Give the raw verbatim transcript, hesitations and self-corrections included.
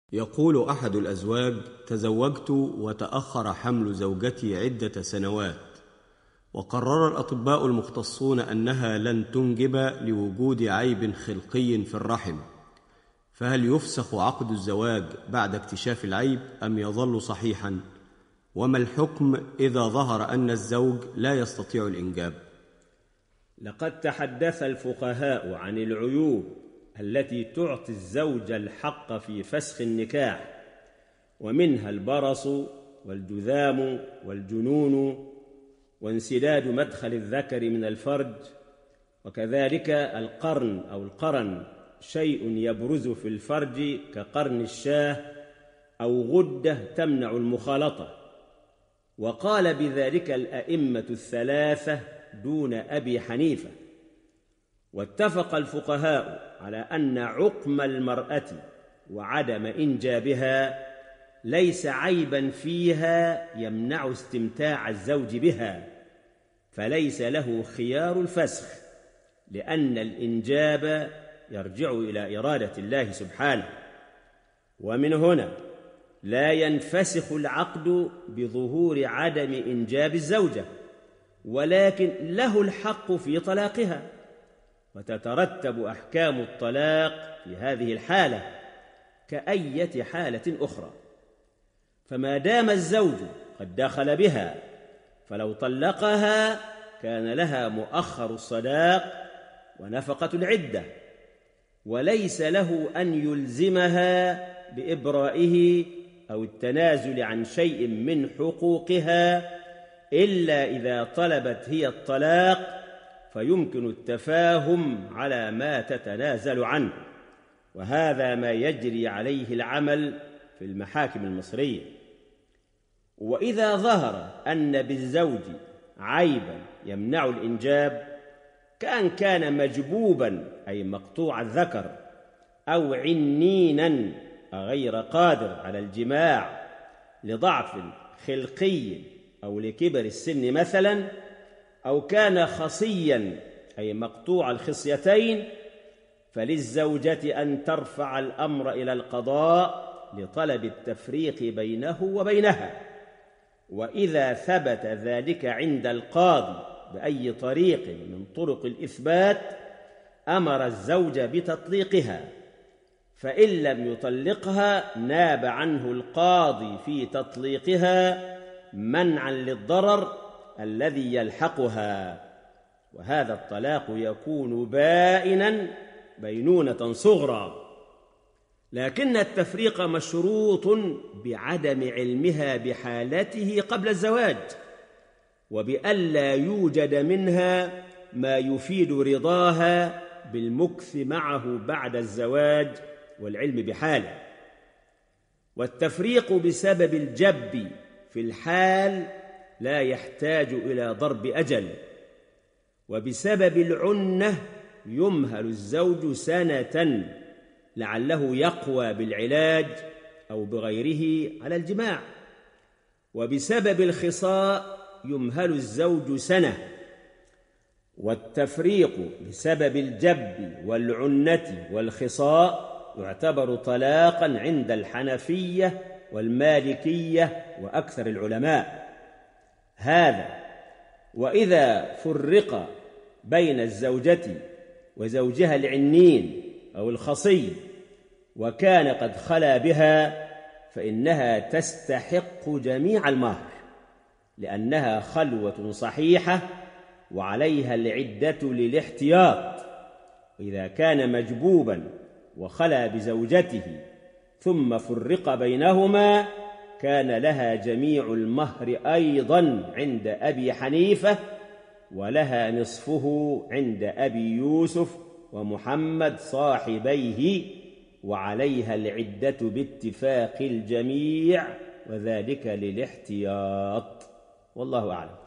يقول أحد الأزواج: تزوجت وتأخر حمل زوجتي عدة سنوات، وقرر الأطباء المختصون أنها لن تنجب لوجود عيب خلقي في الرحم، فهل يفسخ عقد الزواج بعد اكتشاف العيب أم يظل صحيحا؟ وما الحكم إذا ظهر أن الزوج لا يستطيع الإنجاب؟ لقد تحدث الفقهاء عن العيوب التي تعطي الزوج الحق في فسخ النكاح، ومنها البرص والجذام والجنون وانسداد مدخل الذكر من الفرج، وكذلك القرن أو القرن، شيء يبرز في الفرج كقرن الشاه أو غدة تمنع المخالطة. وقال بذلك الأئمة الثلاثة دون أبي حنيفة. واتفق الفقهاء على أن عقم المرأة وعدم إنجابها ليس عيبا فيها يمنع استمتاع الزوج بها، فليس له خيار الفسخ، لأن الإنجاب يرجع إلى إرادة الله سبحانه. ومن هنا لا ينفسخ العقد بظهور عدم إنجاب الزوجة، ولكن له الحق في طلاقها، وتترتب أحكام الطلاق في هذه الحالة كأية حالة أخرى. فما دام الزوج قد دخل بها فلو طلقها كان لها مؤخر الصداق ونفقة العدة، وليس له أن يلزمها بإبرائه أو التنازل عن شيء من حقوقها إلا إذا طلبت هي الطلاق، فيمكن التفاهم على ما تتنازل عنه، وهذا ما يجري عليه العمل في المحاكم المصرية. وإذا ظهر أن بالزوج عيبا يمنع الإنجاب، كأن كان مجبوبا أي مقطوع الذكر، أو عنينا غير قادر على الجماع لضعف خلقي أو لكبر السن مثلا، أو كان خصيا أي مقطوع الخصيتين، فللزوجة أن ترفع الأمر إلى القضاء لطلب التفريق بينه وبينها. وإذا ثبت ذلك عند القاضي بأي طريق من طرق الإثبات أمر الزوج بتطليقها، فإن لم يطلقها ناب عنه القاضي في تطليقها منعا للضرر الذي يلحقها، وهذا الطلاق يكون بائنا بينونة صغرى. لكن التفريق مشروط بعدم علمها بحالته قبل الزواج، وبألا يوجد منها ما يفيد رضاها بالمكث معه بعد الزواج والعلم بحاله. والتفريق بسبب الجب في الحال لا يحتاج إلى ضرب أجل، وبسبب العنة يمهل الزوج سنة لعله يقوى بالعلاج أو بغيره على الجماع، وبسبب الخصاء يمهل الزوج سنة. والتفريق بسبب الجب والعنة والخصاء يعتبر طلاقا عند الحنفية والمالكية وأكثر العلماء. هذا وإذا فرق بين الزوجة وزوجها العنين أو الخصي وكان قد خلا بها، فإنها تستحق جميع المهر، لأنها خلوة صحيحة وعليها العدة للاحتياط. وإذا كان مجبوبا وخلا بزوجته ثم فرق بينهما كان لها جميع المهر أيضا عند أبي حنيفة، ولها نصفه عند أبي يوسف ومحمد صاحبيه، وعليها العدة باتفاق الجميع، وذلك للاحتياط. والله أعلم.